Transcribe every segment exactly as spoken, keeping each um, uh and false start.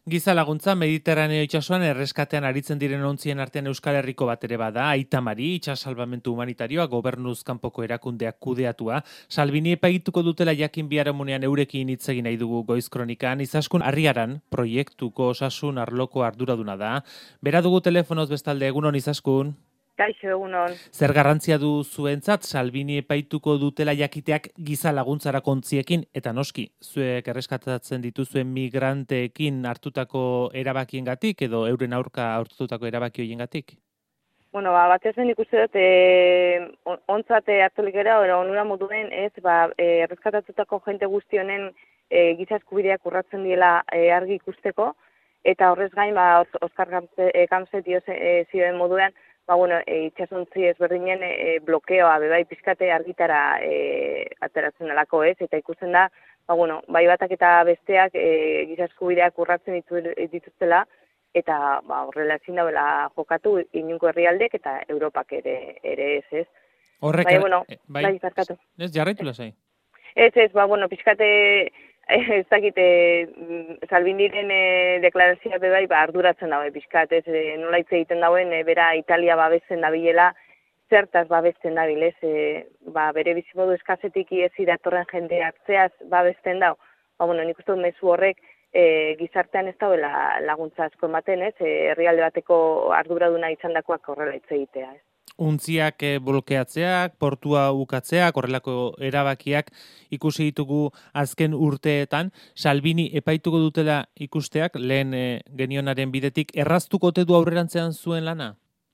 Giza laguntza Mediterraneo itsasoan erreskatean aritzen diren ontzien artean Euskal Herriko bat ere bada, Aita Mari, itsas salbamentu humanitarioa, gobernuz kanpoko erakundeak kudeatua. Salvini epaituko dutela jakin biharamunean eurekin hitz egin nahi dugu Goiz Kronikan. Izaskun Arriaran proiektuko osasun arloko arduraduna da. Bera dugu telefonoz bestalde, egunon Izaskun. Kaixo, egunon. Zer garrantzia du zuentzat Salvini epaituko dutela jakiteak giza laguntzara kontziekin, eta noski, zuek erreskatatzen dituzuen migranteekin hartutako erabakiengatik edo euren aurka hartutako erabaki hoiengatik? Bueno, ba, batez ben ikuste dut, e, ontzate hartulik gara, ora onura moduen, ez, ba, e, erreskatatutako jente guzti honen e, giza eskubideak urratzen diela e, argi ikusteko, eta horrez gain, ba, Oskar Gamze dio e, zioen moduan, ba, bueno, e, itxasontzi ezberdinen e, blokeoa, bebai pizkate argitara e, ateratzen alako ez, eta ikusten da, ba, bueno, bai batak eta besteak e, giza eskubideak urratzen ditu, dituztela, eta ba, horrela ezin dauela jokatu inungo herrialdek eta Europak ere ere ez, ez. Horrek, bai, bueno, bai, bai, barkatu. Ez, jarraitu lasai. Ez, ez, ba, bueno, pizkate, ez dakite, Salviniren e, deklarazioa bebai, ba, arduratzen daue pizkat, ez, e, nola hitz egiten dauen, e, bera Italia babesten dabilela, zertaz babesten dabil, ez, e, ba, bere bizimodu eskazetik iezi datorren jende hartzeaz babesten dau. Ba, bueno, nik uste dut mezu horrek, E, gizartean ez dauela laguntza asko ematen, ez, e, herrialde bateko arduraduna izandakoak horrela hitz egitea, ez. Untziak e, blokeatzeak, portua ukatzeak, horrelako erabakiak ikusi ditugu azken urteetan. Salvini epaituko dutela ikusteak, lehen e, genionaren bidetik, erraztuko ote du aurrerantzean zuen lana?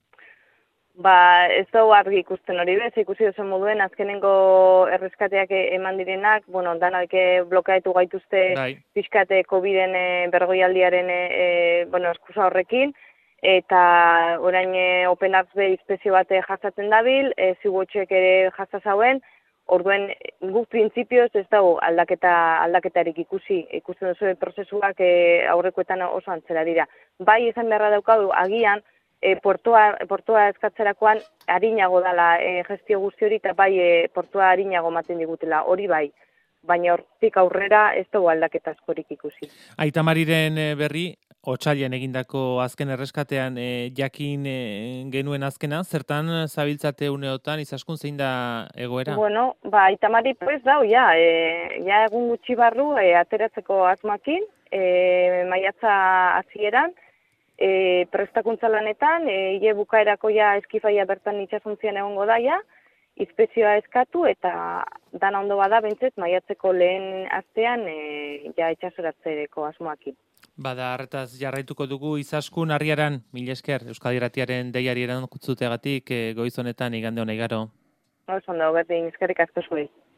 Ba, ez dugu argi ikusten hori bez, ikusi dozen moduen, azkenengo erreskateak eman direnak, bueno, danak blokeatu gaituzte Bai. pixkate Coviden e, bergoialdiaren e, bueno, eskusa horrekin, eta orain e, Open Arms Bay inspezio bate jasatzen dabil, e, zigotxek ere jasazauen, orduen guk printzipioz ez dugu aldaketa, aldaketarik ikusi, ikusten duzu prozesuak e, aurrekoetan oso antzera dira. Bai, esan beharra daukadu, agian, E, portua, portua eskatzerakoan harinago dala e, gestio guzti hori, eta bai e, portua harinago maten digutela, hori bai, baina hortik aurrera ez dugu aldaketa askorik ikusi. Aita Mariren berri, otsailean egindako azken erreskatean e, jakin e, genuen azkena, zertan zabiltzate uneotan, Izaskun zein da egoera? Bueno, ba, Aita Mari pues dau, ja, e, ja egun gutxi barru e, ateratzeko asmakin, e, maiatza hasieran, E, prestakuntza lanetan, e, hile bukaerako ja eskifaia bertan itxasuntzian egongo daia, inspezioa eskatu eta dana ondo bada bentzet maiatzeko lehen astean e, ja itxasoratzereko asmoakin. Bada, harretaz jarraituko dugu Izaskun Arriaran, mila esker, Euskadi Irratiaren deiari erantzutzeagatik e, goiz honetan igande hona igaro. Oso ondo, berdin, eskerrik asko zuei.